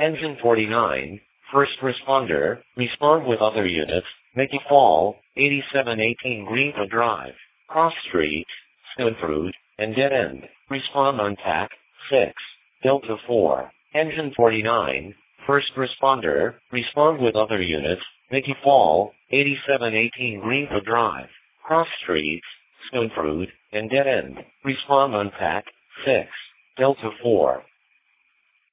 Engine 49, first responder, respond with other units, Mickey Fall, 8718 Greenwood Drive, Cross Street, Stonefoot, and Dead End, respond on TAC, 6, Delta 4. Engine 49, first responder, respond with other units, Mickey Fall, 8718 Greenwood Drive, Cross Street, Stonefoot, and Dead End, respond on TAC, 6, Delta 4.